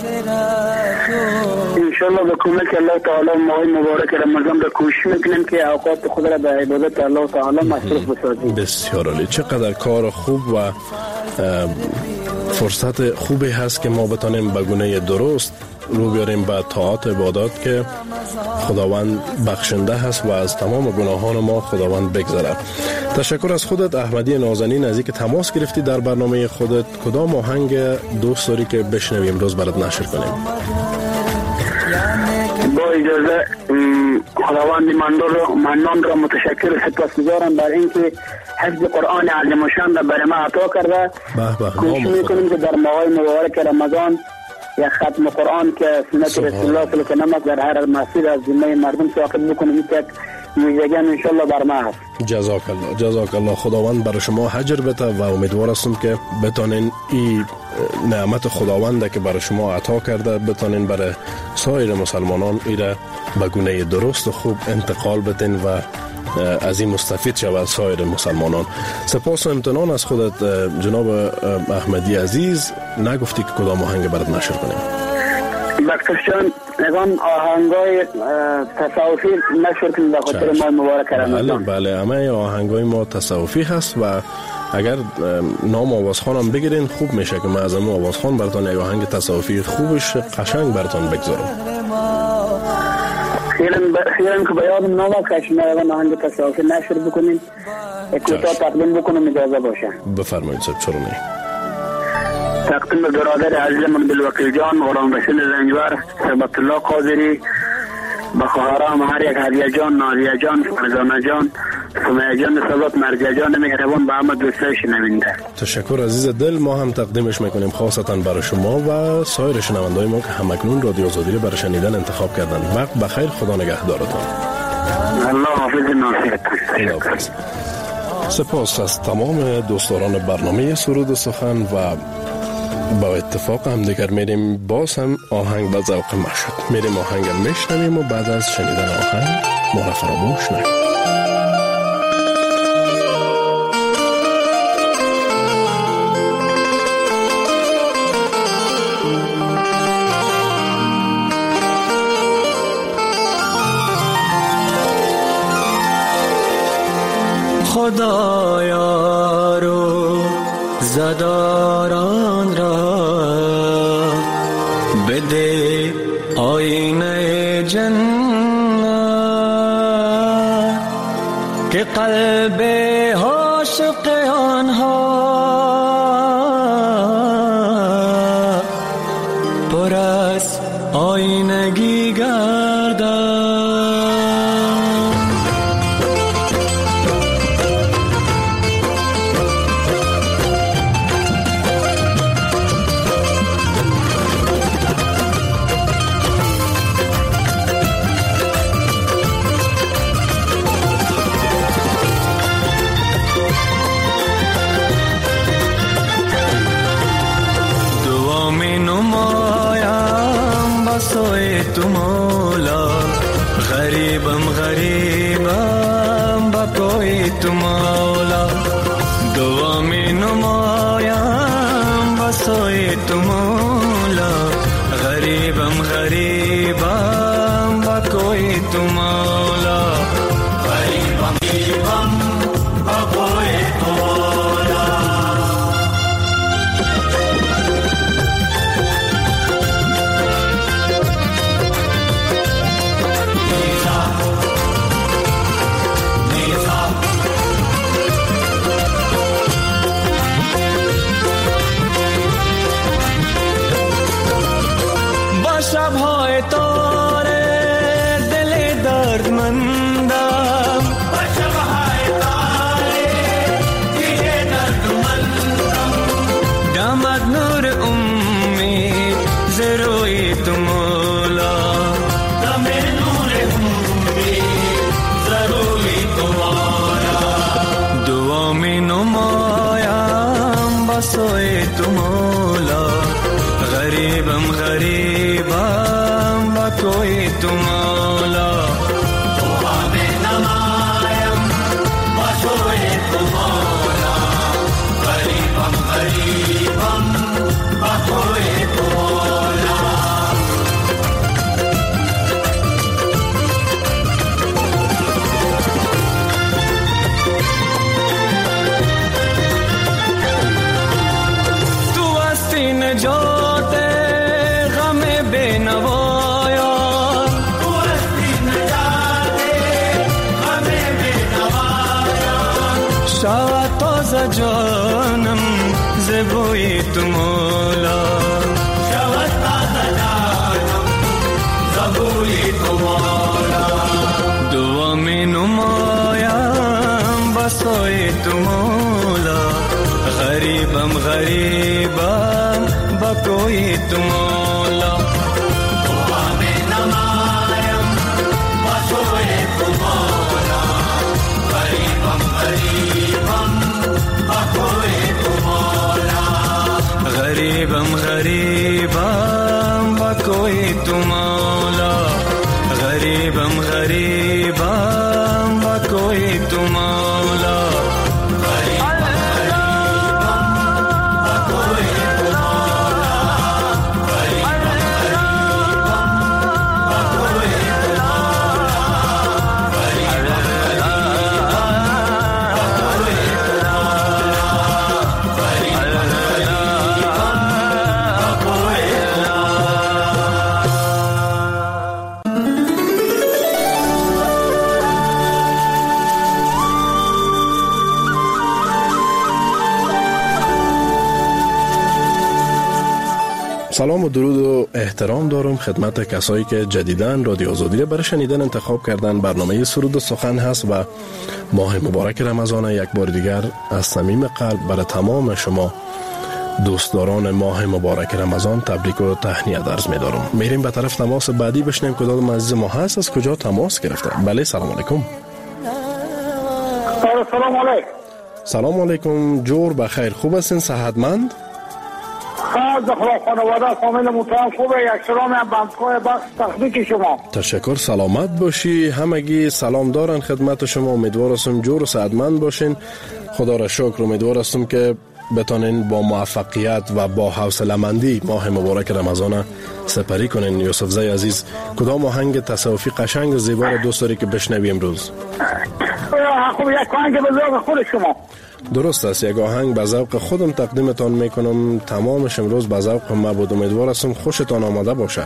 انشالله به کمک الله تعالی ماه مبارک رمضان را کوشش میکنیم که اوقات خود را به عبادت الله تعالی مصروف بسازیم. بسیار عالی. چقدر کار خوب و فرصت خوبی هست که ما بتانیم به گونه درست رو بیاریم به طاعت عبادات که خداوند بخشنده هست و از تمام گناهان ما خداوند بگذره. تشکر از خودت احمدی نازنین از اینکه تماس گرفتی در برنامه خودت. کدام آهنگ دوست داری که بشنویم امروز برات نشر کنیم؟ با اجازه خداوند منان را متشکر و سپاسگزارم بر اینکه حفظ قرآن عظیم الشان را برای ما عطا کرده. کوشش میکنیم که در ماه مبارک رمضان یک ختم قرآن که سنت رسول الله صلی الله علیه و آله در هر مسجد از ذمه مردم ثابت بکنیم که ویژگان ان شاء الله بر ما هست. جزاک الله جزاک الله. خداوند برای شما اجر بده و امیدوار هستم که بتونین این نعمت خداوند که برای شما عطا کرده بتونین برای سایر مسلمانان ایره به گونه درست و خوب انتقال بدین و از این مستفید شود سایر مسلمانان. سپاس و امتنان از خودت جناب احمدی عزیز. نگفتی که کدام آهنگ برات نشر کنیم؟ بکتشان نگان آهنگای تصوفی نشر کنیم به خاطر ماه مبارک رمضان. بله بله، همه آهنگای ما تصوفی هست و اگر نام آوازخوان هم بگیرین خوب میشه که من از اون آوازخوان براتون یک آهنگ تصوفی خوبش قشنگ براتون بگذارم. خیرم که بیادم نام کش نگان آهنگ تصوفی نشر بکنیم کوتاه تقدیم بکنم اجازه باشه. بفرمایید صاحب. چرا نه؟ تقدیم به برادر عزیزم بالوکیل جان غلام رسول زنجبر ثبت الله قادری، به خواهرام هر یک هدیه جان، نازیه جان، فرزانه جان، سمیه جان، صدات مرجع جان مهربان به همه دوستای شنونده. تشکر عزیز دل. ما هم تقدیمش میکنیم خاصتا برای شما و سایر شنوندای ما که همکنون رادیو آزادی رو برای شنیدن انتخاب کردن. وقت بخیر. خدا نگهدارتون. الله حافظ ناصرتون. سپاس از تمام دوستداران برنامه سرود و سخن و با اتفاق هم دیگر میریم باز هم آهنگ به ذوق ما شد. میریم آهنگ میشنویم و بعد از شنیدن آهنگ ما را فراموش نکنیم. خدایا رو زداران را بده آینه جنت که قلب عاشق آنها پر از آینگی گردد. تو مولا غریبم غریبم با کوئی تو مولا دعا می نمایم با سوی تو مولا غریبم غریبم با کوئی تو مولا غریبم غریبم با کوئی تو مولا. کوی تو مولا دعا می نمایم با کوی تو مولا غریبم غریبم با کوی تو مولا تو هستی نجات غم بی نوایا تو هستی نجات غم بی نوایا شود تازه جانم زبوی تو مولا شود تازه جانم زبوی تو مولا دعا می نمایم بسوی تو مولا غریبم غریبم با کوی تو مولا دعا می نمایم با کوی تو مولا غریبم غریبم با کوی تو مولا غریبم غریبم با کوی تو مولا غریبم غریبم با کوی تو مولا سلام و درود و احترام دارم خدمت کسایی که جدیداً رادیو آزادی را برای شنیدن انتخاب کردن. برنامه سرود و سخن هست و ماه مبارک رمضان یک بار دیگر از صمیم قلب برای تمام شما دوستداران ماه مبارک رمضان تبریک و تهنیت عرض می دارم. میریم به طرف تماس بعدی بشنیم کدام عزیز ما هست، از کجا تماس گرفته. بله سلام علیکم. سلام علیکم. سلام علیکم. جور بخیر، خوب هستین؟ صحتمند؟ خواهد خدا خانواده فامیل متهم خوبه. یک سلام هم بندخواه بخش تخبیک شما. تشکر، سلامت باشی. همگی سلام دارن خدمت شما. امیدوار هستم جور و صحتمند باشین. خدا را شکر. امیدوار هستم که بتانین با موفقیت و با حوصله‌مندی ماه مبارک رمضان سپری کنین. یوسف زی عزیز، کدام آهنگ تصوفی قشنگ و زیبا را دوست داری که بشنوی امروز؟ خوب یک آهنگ به ذوق خود شما. درست است، یک آهنگ به ذوق خودم تقدیمتان میکنم. تمامش امروز به ذوق ما بود. امیدوار هستم خوشتان آماده باشه.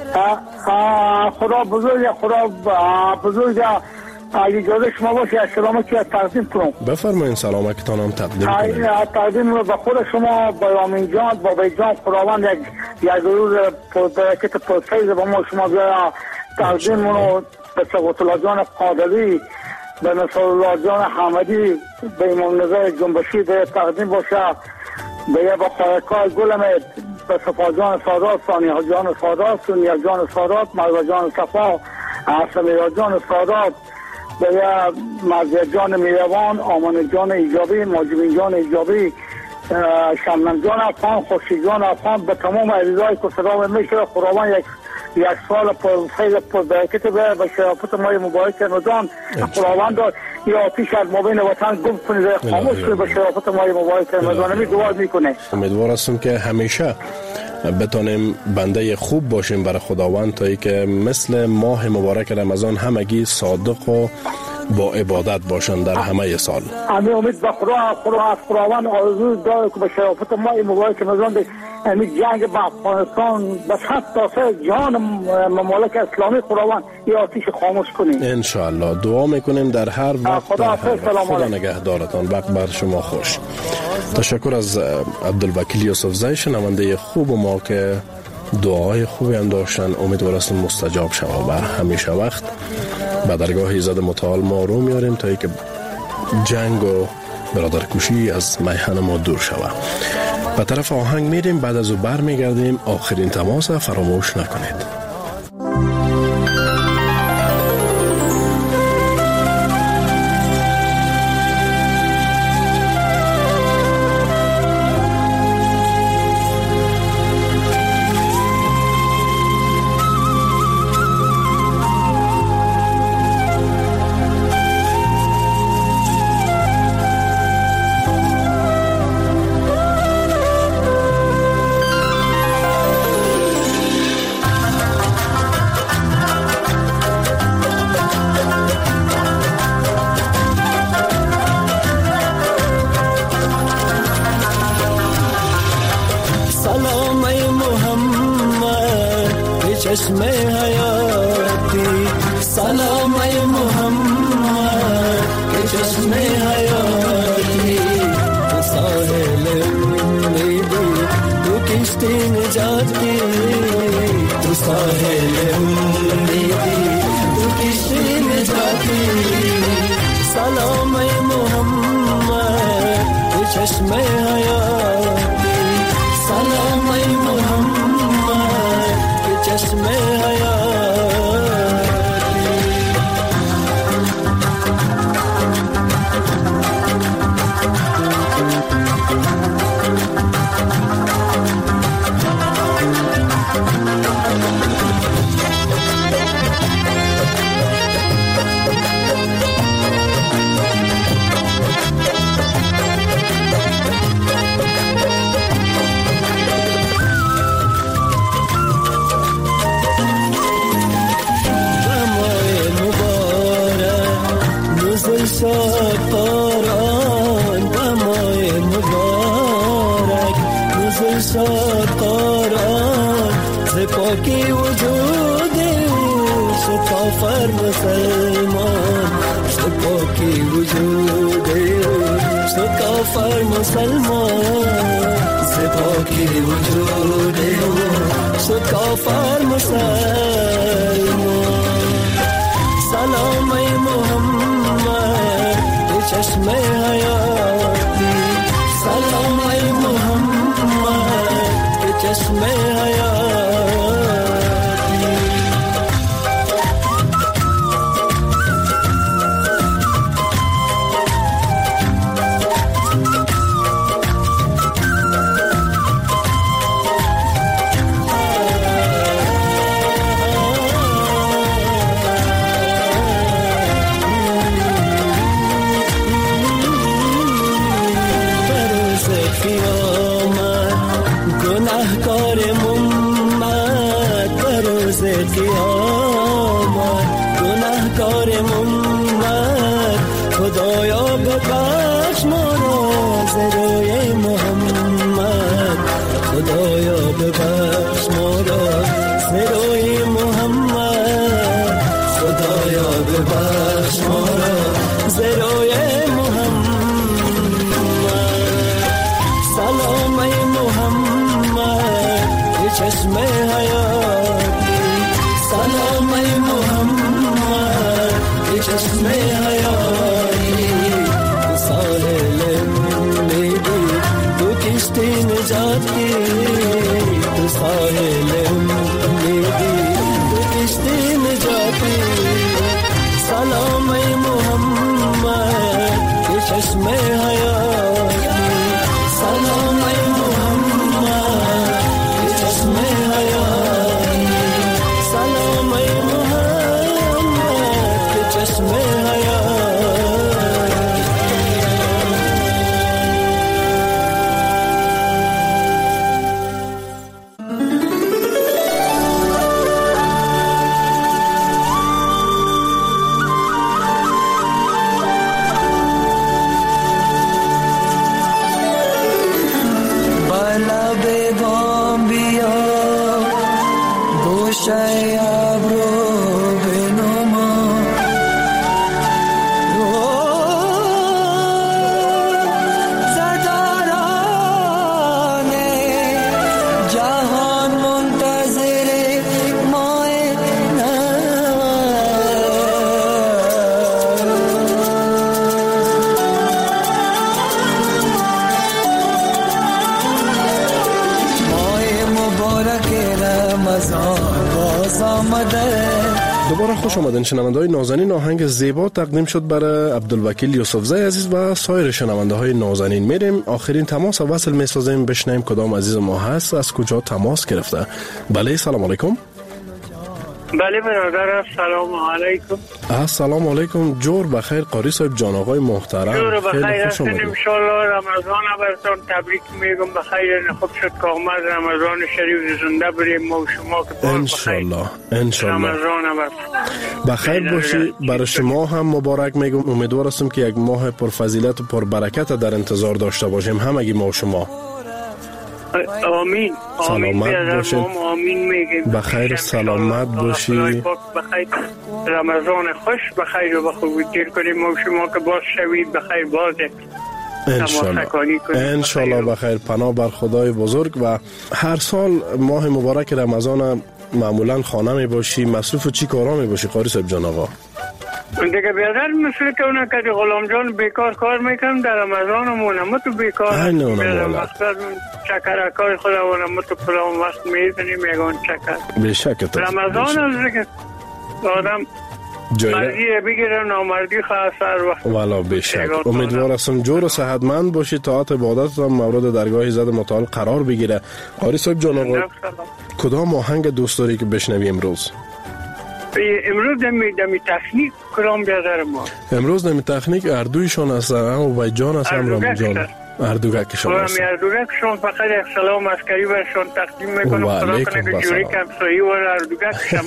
خدا بزرگ، خدا بزرگ. اگه اجازه شما باشه یک سلامتی تقدیم کنم. بفرمایید. سلامتیتان هم تقدیم کنید. تقدیم رو به خود شما، با یامین جان، با بی جان، خداوند یک یک روز برکت پرفیض با ما شما بیا. تقدیم رو به سقوط الله جان قادری، به نصر الله جان حمدی، به امام نظر جنبشی به تقدیم باشه. به با خواهکای گلمت، به صفا جان سادات، ثانیه جان سادات، سونیا جان سادات، مرزا جان صفا، سمیرا جان سادات، به مرزا جان میروان، آمان جان ایجابی، ماجبین جان ایجابی، شمنم جان افغان، خوشی جان افغان، به تمام عزیزای که صدا میشه. خداوند یک یک سال پر خیلی پر برکت به به شرافت ماه مبارک رمضان. خداوند یا آتش از مابین وطن گم کنه، خاموش کنه به شرافت ماه مبارک رمضان. می دعا میکنه. امیدوار هستم که همیشه بتونیم بنده خوب باشیم برای خداوند، تا ای که مثل ماه مبارک رمضان همگی صادق و با عبادت باشن در همه سال. امید امید به خدا خدا از خداوند آرزو داره که به شرافت ماه مبارک رمضان امید جنگ با افغانستان بس حتی تا جهان ممالک اسلامی خداوند یا آتش خاموش کنیم ان شاء الله. دعا میکنیم در هر وقت. خدا خدا, خدا نگهدارتان. وقت بر شما خوش. تشکر از عبدالوکیل یوسف زی، شنونده خوب ما که دعای خوبی هم داشتن. امیدوار هستم مستجاب شود و همیشه وقت به درگاه ایزد متعال ما رو میاریم تا اینکه جنگ و برادرکشی از میهن ما دور شود. به طرف آهنگ میریم، بعد از او بر میگردیم. آخرین تماس فراموش نکنید. چشم حیاتی سلام ای محمد که چشم حیاتی تو ساحل امیدی تو کشتی نجاتی تو ساحل امیدی تو کشتی نجاتی سلام ای محمد که چشم حیاتی سلام ای محمد که چشم حیاتی شاد قرآن و ماه مبارک نزل شاد قرآن سپاکی وجود شفا فرم سلمان سپاکی وجود شفا فرم سلمان سپاکی وجود شفا فرم سلمان سلام ای محمد چشم حیاتی سلام ای محمد که چشم حیاتی خدایا ببخش ما را ز روی محمد خدایا ببخش ما را ز روی محمد خدایا ببخش ما را ز روی محمد سلام ای محمد که چشم حیاتی سلام ای محمد که چشم حیاتی ساحل امیدی تو کشتی نجاتی تو ساحل امیدی تو کشتی نجاتی سلام ای محمد که چشم حیاتی سلام ای محمد که چشم حیاتی سلام ای محمد که چشم حیاتی دوباره خوش آمدین شنونده‌های نازنین. آهنگ زیبا تقدیم شد برای عبدالوکیل یوسفزی عزیز و سایر شنونده‌های نازنین. میریم آخرین تماس وصل میسازیم، بشنویم کدام عزیز ما هست، از کجا تماس گرفته. بله سلام علیکم. بله برادر سلام علیکم. السلام علیکم. جور بخیر قاری صاحب جان آقای محترم. جور بخیر هستین ان شاء الله. رمضان براتون تبریک میگم. بخیر خوب شد که آمد رمضان شریف زنده بریم ما و شما که ان شاء الله ان شاء الله رمضان بخیر باشی. برای شما هم مبارک میگم. امیدوار هستم که یک ماه پرفضیلت و پربرکت در انتظار داشته باشیم همگی ما و شما. آمین. سلامت باشید. آمین میگیم. بخیر سلامت باشی. بخیر رمضان خوش بخیر و بخوبی دیر کنیم و شما که باز شوید بخیر بازه. انشالله انشالله بخیر. پناه بر خدای بزرگ. و هر سال ماه مبارک رمضان معمولا خانه می باشی، مصروف چی کارا می باشی قاری صاحب جان آقا؟ دیگه بیادر مثل که اونا که غلام جان بیکار کار میکنم در رمضانمون هم تو بیکار این اونا مالت چکرکای خودمون هم تو پلان وقت میزنیم یکان چکر بشک رمضان هم دیگه آدم مرضی بگیره نامردی خواه سر وقت والا بشک. امیدوار هستم جور و صحتمند باشی، طاعت عبادت هم مورد درگاه عزت متعال قرار بگیره. قاری صاحب جان آقا کدام آهنگ دوست داری که بشنوی امروز؟ امروز دمی دمی تکنیک کلام بیادر ما امروز دمی تکنیک اردویشان هستن اما بای جان هستن رام جان اردوگکشان هستن. اردوگکشان فقط یک سلام عسکری برشان تقدیم میکنم. خدا کنه که جوری کمسایی و اردوگکشان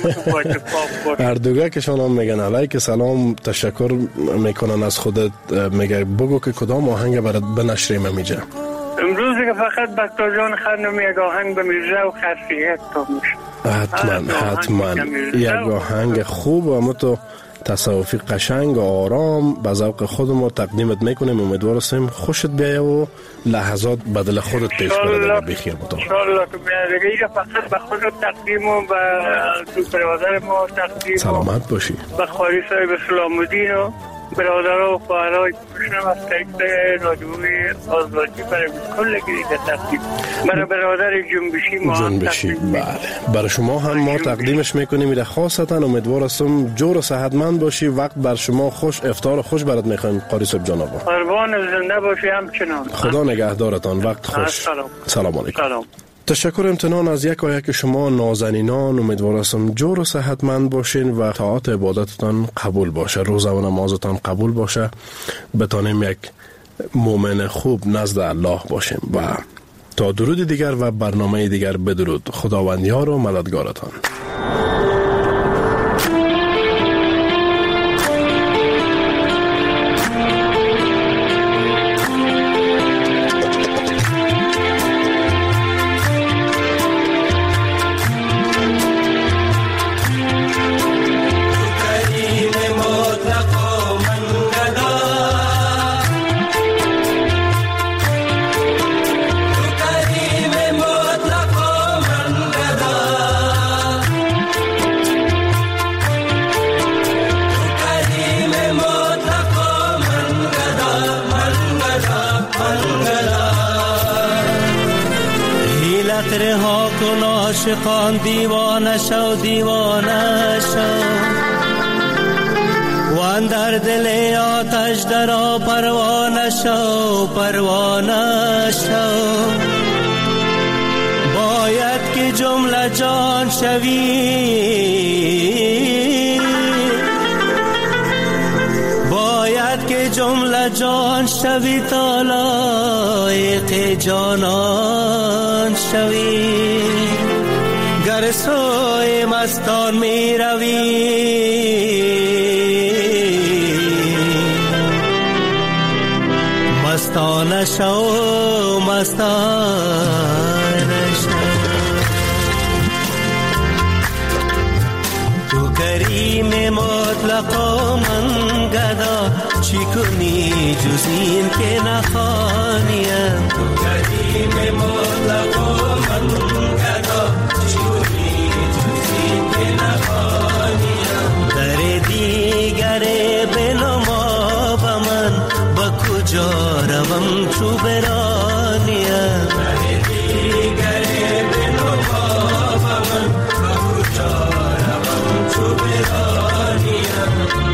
اردوگکشان هم میگن علیک سلام تشکر میکنن از خودت. میگه بگو که کدام آهنگ برات بنشریم میجا امروز که فقط بکتر جان خانم یک آهنگ به میرزا و خرسیت تا میشه. حتما حتما یک آهنگ خوب و تو تصوفی قشنگ و آرام به ذوق خود ما تقدیمت میکنیم. امیدوار هستیم خوشت بیایه و لحظات بدل خودت پیش بره بخیر مطابق. انشالله تو بیادگی فقط به خودت تقدیم و به تو برادر ما تقدیم سلامت باشی به خاری صاحب سلام الدین و برادر و خواهرای کشنم از طریق رادیوی آزادی برای کل گریده تقدیم برای برادر جنبشی ما جنبشی بله برای شما هم ما تقدیمش میکنیم. میره خاصتا امیدوار هستم جور و صحتمند باشی. وقت بر شما خوش، افطار خوش برات میخوایم قاری صاحب جان آقا. قربان زنده باشی همچنان. خدا نگهدارتان. وقت خوش. سلام. سلام علیکم. سلام. تشکر امتنان از یک آیه که شما نازنینان امیدوار هستم جور و صحتمند باشین و طاعت عبادتتان قبول باشه، روزه و نمازتان قبول باشه، بتانیم یک مؤمن خوب نزد الله باشیم. و تا درود دیگر و برنامه دیگر بدرود. خداوندیار و مددگارتان. عاشقان دیوانه شو دیوانه شو و اندر دل آتش درا پروانه شو پروانه شو. باید که جمله جان شوی، باید که جمله جان شوی تا لایق جانان شوی. گر سوی مستان می روی مستانه شو مستانه شو. تو کریم مطلق و من گدا چی کنی جز این که نخوانیم. تو کریم مطلق و من گدا چی کنی جز این که نخوانیم. در دیگر بنما با من با کجا روم چو برانیم. در دیگر بنما با من با کجا روم چو برانیم.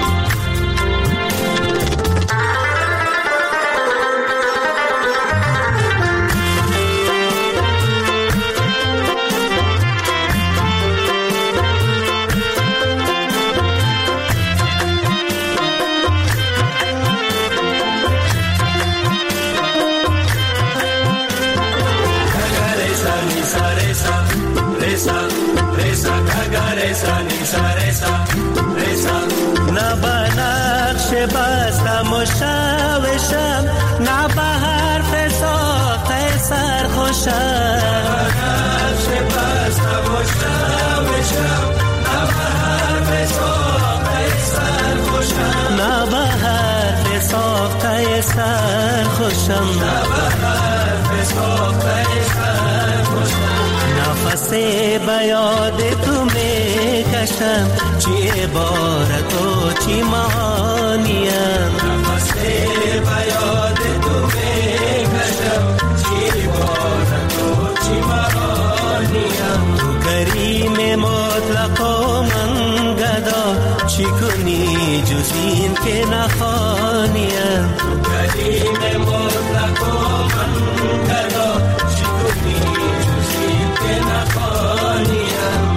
نه به نقش بستم و شوشم، نه به حرف ساقه سرخوشم. سر خوشم نفس به یاد تو میکشم چی عبارت و چی معانیم نفس به یاد تو میکشم چی عبارت و چی معانیم تو کریم مطلق و من گدا چی کنی جز این که نخوانیم تو کریم مطلق و من گدا چی کنی جز این که نخوانیم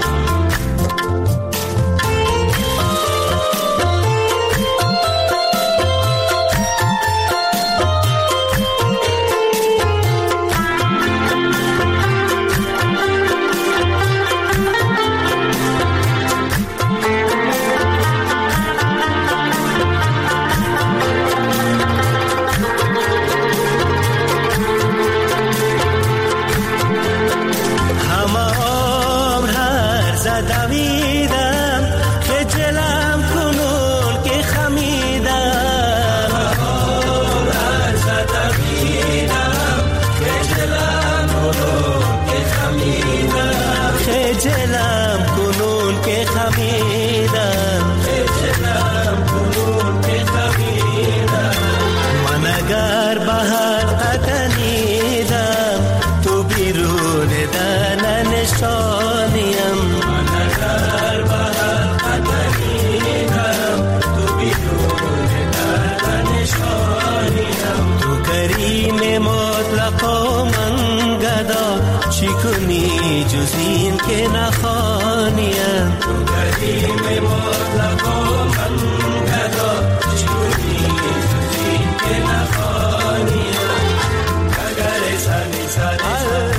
جزین که نخوانیم تو کریم مطلق و من گدا چونی جزین که نخوانیم اگر سنی سنی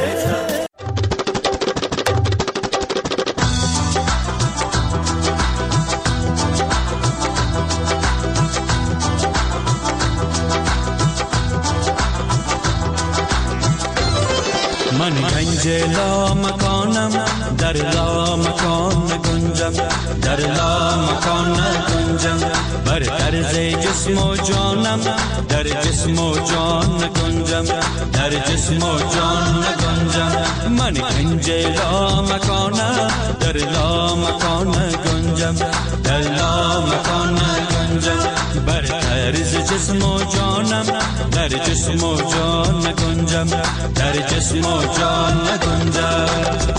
من گنج لا مکانم در لا مکان گنجم در لا مکان گنجم بر طرز جسم و جانم در جسم و جان گنجم در جسم و جان گنجم من گنج لا مکانم در لا مکان گنجم در لا مکان گنجم بر طرز جسم و جانم در جسم و جان گنجم در جسم و جان گنجم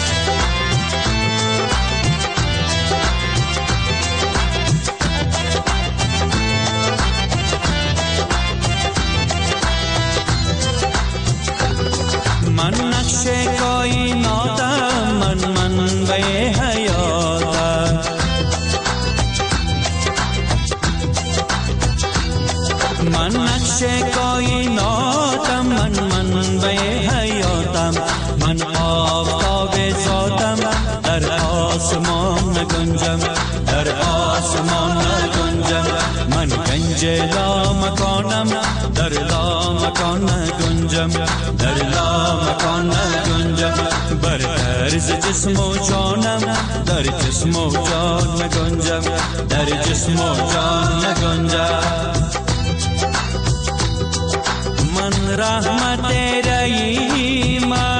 من نقش کائناتم من منبع حیاتم من نقش کائناتم من منبع حیاتم من آفتاب ذاتم در آسمان گنجم در آسمان گنجم من گنج لا مکانم در لا مکان گنجم در لا مکان گنجم بر طرز جسم و جانم در جسم و جان گنجم در جسم و جان گنجم من رحمت رحیم